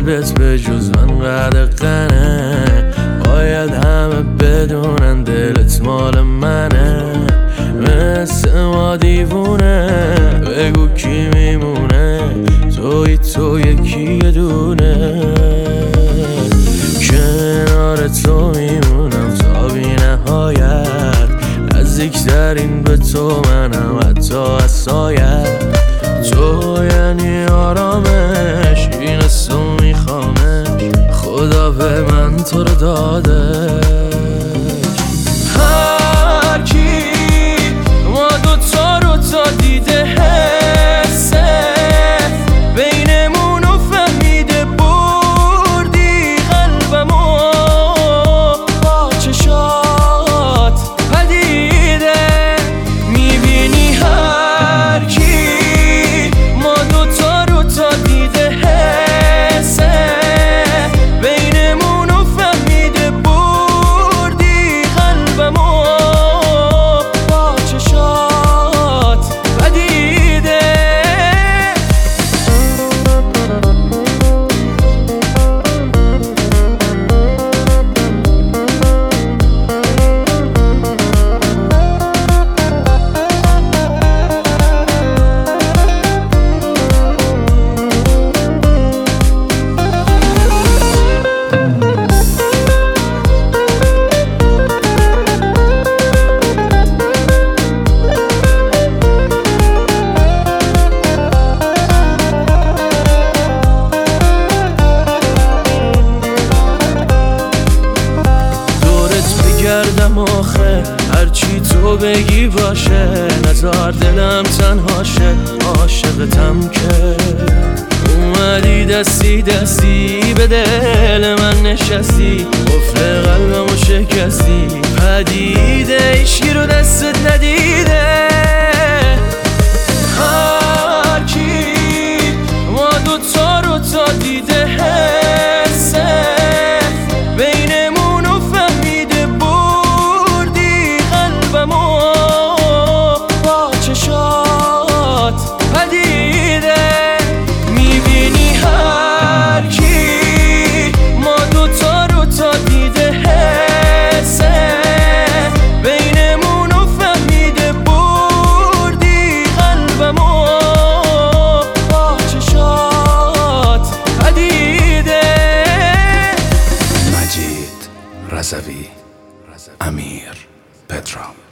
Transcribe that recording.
قلبت به جز من قدقنه، باید همه بدونن دلت مال منه. مثل ما دیوونه بگو کی میمونه، تو یکی دونه. کنار تو میمونم تا بی نهایت، نزدیکترین به تو منم حتی از سایت. تو یعنی آرامش، این تو میخوامش، خدا به من تو رو داده. هر کی ما دوتا رو تا دیده حسه، بینمونو فهمیده بردی قلبمو با چشات پدیده. میبینی هر کی ما دوتا رو تا دیده حسه، بینمونو فهمیده بردی قلبمو با چشات پدیده. گردم آخه هرچی تو بگی باشه، نزار دلم تنهاشه، عاشقتم که اومدی دستی دستی به دل من نشستی، قفل قلبمو شکستی. پدیده ایشکی رو دستت ندیده. هر کی ما دوتا رو تا دیده حسه، بینمونو فهمیده بردی قلبمو با چشات پدیده. میبینی هر کی ما دوتا رو تا دیده حسه، بینمونو فهمیده بردی قلبمو با چشات پدیده. مجید رضوی، امیر پدرام.